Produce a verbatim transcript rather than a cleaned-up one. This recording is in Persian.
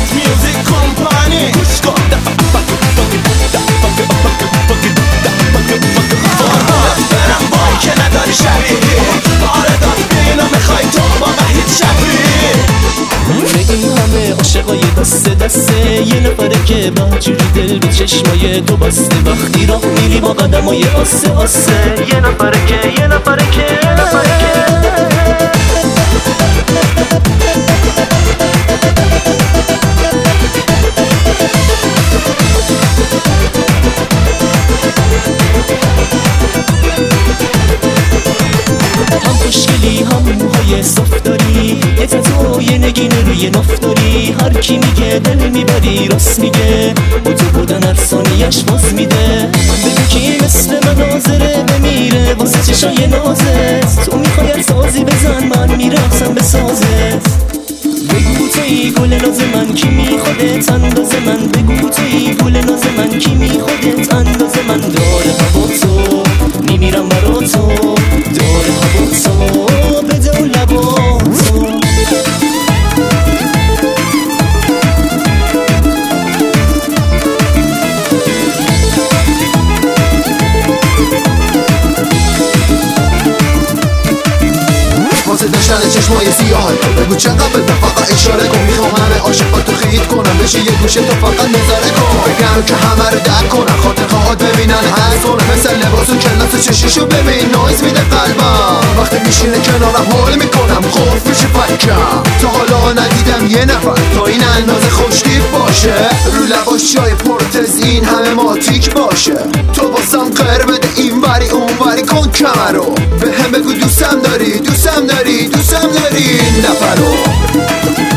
Dance Music Company گوش کن فارهاد برم وای که نداری شبیه آره داد بینا میخوای تو با وحید شبیه این همه عاشقای دست دسته یه نفره که با جوری دل به چشمای تو بسته وقتی راه میری با قدمای آسه آسه یه نفره که یه نفره که یه نفره که هم خوشگلی هم موهای صف داری یه تتو یه نگین روی ناف داری هر کی میگه دل میبری راست میگه با تو بودن هر ثانیه‌اش باز میده بگو کی مثل من حاضره بمیره واسه چشای نازت تو میخوای هر سازی بزن من میرقصم به سازت بگو توی گل ناز من کی میخوادت انداز من بگو توی گل ناز من کی میخوادت انداز من داره هوا تو میمیرم برا تو داره هوا تو بده و لبا تو واسه داشتن چشمای سیاه بگو چقدر بده فقط اشاره کن میخوام همه عاشقاتو خیت کنم بشه یه گوشه تو فقط نظاره کن بگم که همه رو درک کنم خاطر خواهد ببینن حس کنم مثل لباس و کلاس چشیشو ببین نایز میده قلبم وقتی میشینه کنارم حال میکنم خوف میشه فکرم تا حالا ندیدم یه نفر تا این اندازه خوشتیپ باشه رو لباش جای پرتز این همه ماتیک باشه تو باسم قر بده این وری اون وری کن کمرو به هم بگو دوستم داری دوستم داری دوستم داری این نفرو